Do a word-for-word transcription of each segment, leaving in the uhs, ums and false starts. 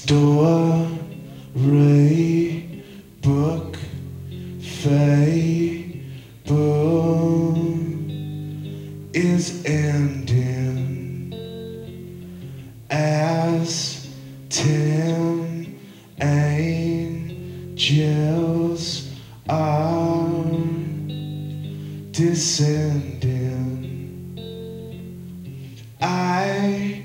Story book fable is ending as ten angels are descending. I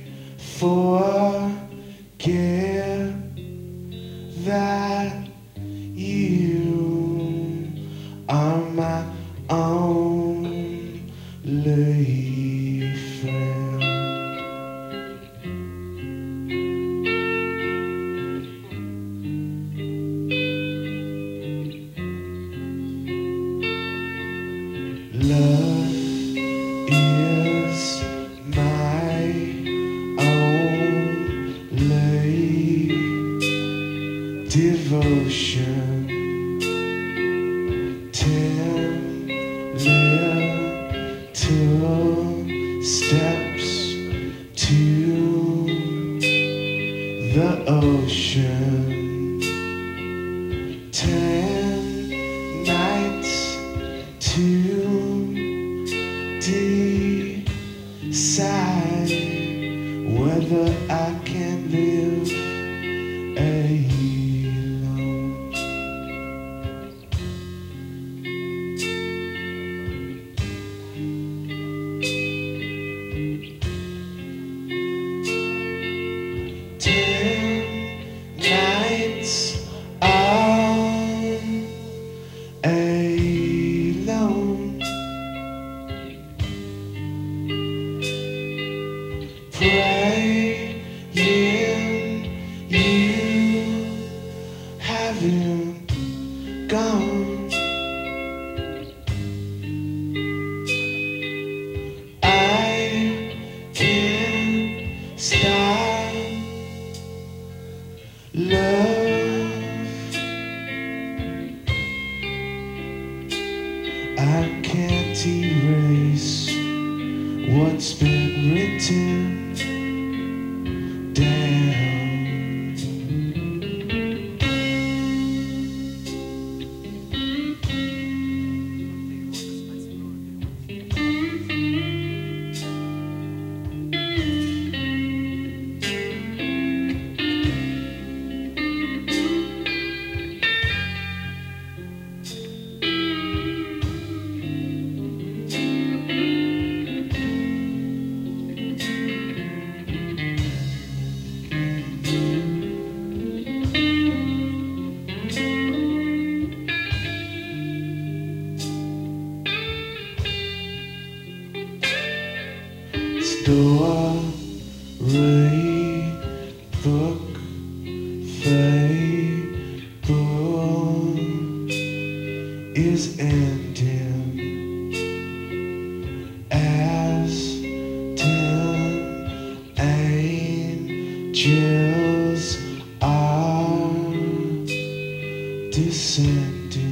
forget that you are my only friend. Love is my only devotion. Ten little steps to the ocean. Ten nights to decide whether I can live alone. Ten nights all alone. Praying you haven't gone. I can't stop love. I can't erase what's been written down. Story book fable is ending as ten angels are descending.